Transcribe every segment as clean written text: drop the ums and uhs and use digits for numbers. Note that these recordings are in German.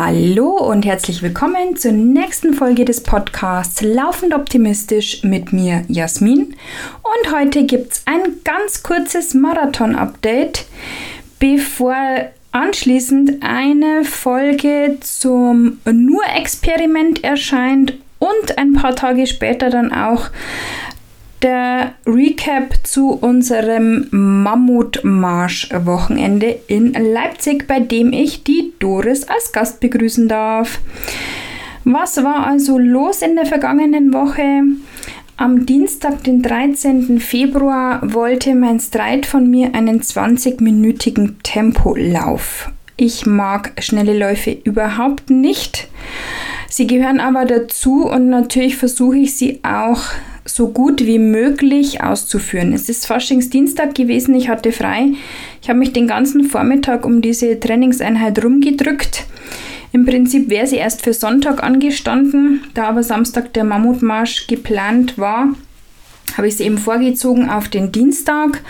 Hallo und herzlich willkommen zur nächsten Folge des Podcasts Laufend Optimistisch mit mir, Jasmin. Und heute gibt es ein ganz kurzes Marathon-Update, bevor anschließend eine Folge zum Nur-Experiment erscheint und ein paar Tage später dann auch der Recap zu unserem Mammutmarsch-Wochenende in Leipzig, bei dem ich die Doris als Gast begrüßen darf. Was war also los in der vergangenen Woche? Am Dienstag, den 13. Februar, wollte mein Stride von mir einen 20-minütigen Tempolauf. Ich mag schnelle Läufe überhaupt nicht. Sie gehören aber dazu und natürlich versuche ich sie auch so gut wie möglich auszuführen. Es ist Faschingsdienstag gewesen, ich hatte frei. Ich habe mich den ganzen Vormittag um diese Trainingseinheit rumgedrückt. Im Prinzip wäre sie erst für Sonntag angestanden, da aber Samstag der Mammutmarsch geplant war, habe ich sie eben vorgezogen auf den Dienstag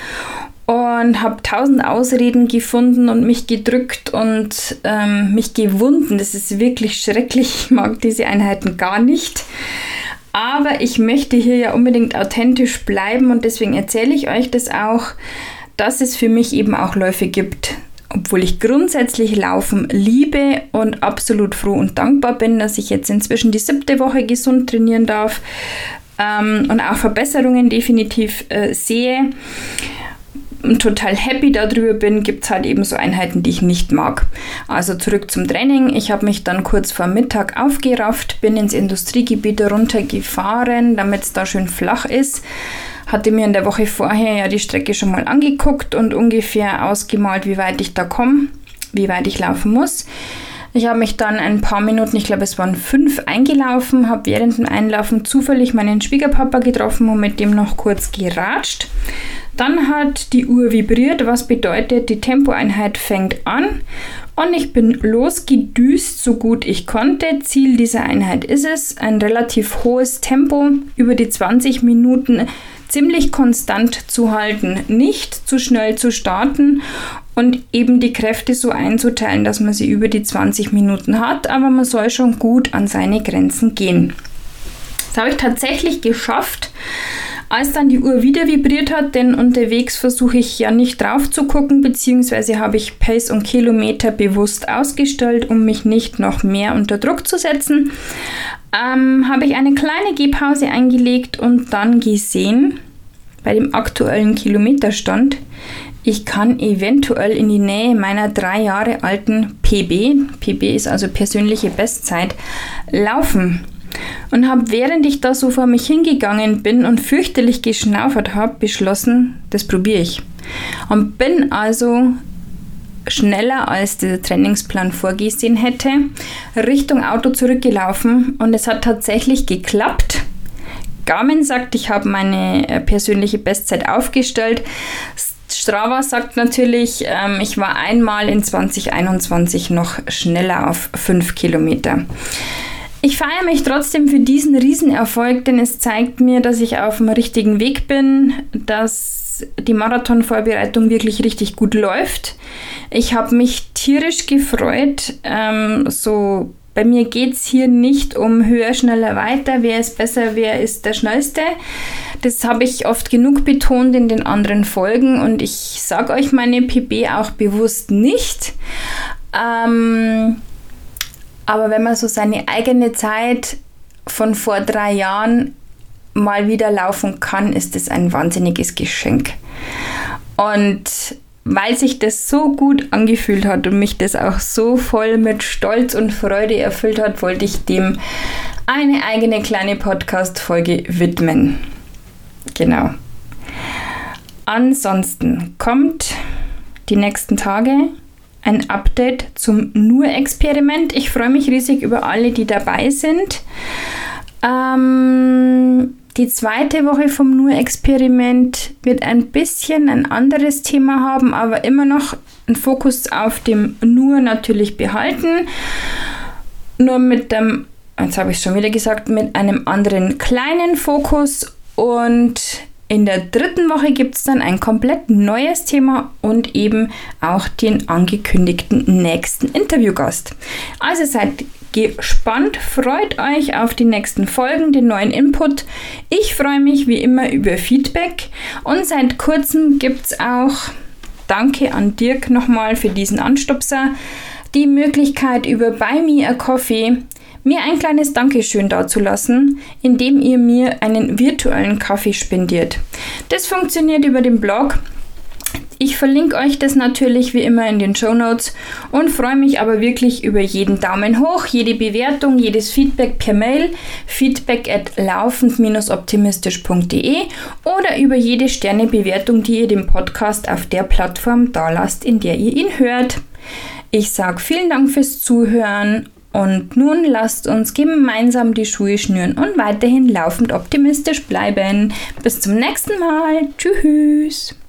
und habe 1000 Ausreden gefunden und mich gedrückt und mich gewunden. Das ist wirklich schrecklich, ich mag diese Einheiten gar nicht. Aber ich möchte hier ja unbedingt authentisch bleiben und deswegen erzähle ich euch das auch, dass es für mich eben auch Läufe gibt. Obwohl ich grundsätzlich Laufen liebe und absolut froh und dankbar bin, dass ich jetzt inzwischen die 7. Woche gesund trainieren darf und auch Verbesserungen definitiv sehe und total happy darüber bin, gibt es halt eben so Einheiten, die ich nicht mag. Also zurück zum Training. Ich habe mich dann kurz vor Mittag aufgerafft, bin ins Industriegebiet runtergefahren, damit es da schön flach ist. Hatte mir in der Woche vorher ja die Strecke schon mal angeguckt und ungefähr ausgemalt, wie weit ich da komme, wie weit ich laufen muss. Ich habe mich dann ein paar Minuten, ich glaube es waren 5, eingelaufen, habe während dem Einlaufen zufällig meinen Schwiegerpapa getroffen und mit dem noch kurz geratscht. Dann hat die Uhr vibriert, was bedeutet, die Tempoeinheit fängt an und ich bin losgedüst, so gut ich konnte. Ziel dieser Einheit ist es, ein relativ hohes Tempo über die 20 Minuten ziemlich konstant zu halten, nicht zu schnell zu starten und eben die Kräfte so einzuteilen, dass man sie über die 20 Minuten hat, aber man soll schon gut an seine Grenzen gehen. Das habe ich tatsächlich geschafft. Als dann die Uhr wieder vibriert hat, denn unterwegs versuche ich ja nicht drauf zu gucken, beziehungsweise habe ich Pace und Kilometer bewusst ausgestellt, um mich nicht noch mehr unter Druck zu setzen, habe ich eine kleine Gehpause eingelegt und dann gesehen, bei dem aktuellen Kilometerstand, ich kann eventuell in die Nähe meiner 3 Jahre alten PB ist also persönliche Bestzeit, laufen. Und habe, während ich da so vor mich hingegangen bin und fürchterlich geschnaufert habe, beschlossen, das probiere ich. Und bin also schneller als der Trainingsplan vorgesehen hätte, Richtung Auto zurückgelaufen und es hat tatsächlich geklappt. Garmin sagt, ich habe meine persönliche Bestzeit aufgestellt. Strava sagt natürlich, ich war einmal in 2021 noch schneller auf 5 Kilometer. Ich feiere mich trotzdem für diesen Riesenerfolg, denn es zeigt mir, dass ich auf dem richtigen Weg bin, dass die Marathonvorbereitung wirklich richtig gut läuft. Ich habe mich tierisch gefreut. Bei mir geht es hier nicht um höher, schneller, weiter, wer ist besser, wer ist der Schnellste. Das habe ich oft genug betont in den anderen Folgen und ich sage euch meine PB auch bewusst nicht. Aber wenn man so seine eigene Zeit von vor 3 Jahren mal wieder laufen kann, ist es ein wahnsinniges Geschenk. Und weil sich das so gut angefühlt hat und mich das auch so voll mit Stolz und Freude erfüllt hat, wollte ich dem eine eigene kleine Podcast-Folge widmen. Genau. Ansonsten kommt die nächsten Tage ein Update zum Nur-Experiment. Ich freue mich riesig über alle, die dabei sind. Die 2. Woche vom Nur-Experiment wird ein bisschen ein anderes Thema haben, aber immer noch einen Fokus auf dem Nur natürlich behalten. Nur mit dem, jetzt habe ich es schon wieder gesagt, mit einem anderen kleinen Fokus und In der 3. Woche gibt es dann ein komplett neues Thema und eben auch den angekündigten nächsten Interviewgast. Also seid gespannt, freut euch auf die nächsten Folgen, den neuen Input. Ich freue mich wie immer über Feedback und seit kurzem gibt es auch, danke an Dirk nochmal für diesen Anstupser, die Möglichkeit über Buy Me a Coffee mir ein kleines Dankeschön dazulassen, indem ihr mir einen virtuellen Kaffee spendiert. Das funktioniert über den Blog. Ich verlinke euch das natürlich wie immer in den Shownotes und freue mich aber wirklich über jeden Daumen hoch, jede Bewertung, jedes Feedback per Mail, feedback@laufend-optimistisch.de oder über jede Sternebewertung, die ihr dem Podcast auf der Plattform dalasst, in der ihr ihn hört. Ich sage vielen Dank fürs Zuhören und nun lasst uns gemeinsam die Schuhe schnüren und weiterhin laufend optimistisch bleiben. Bis zum nächsten Mal. Tschüss.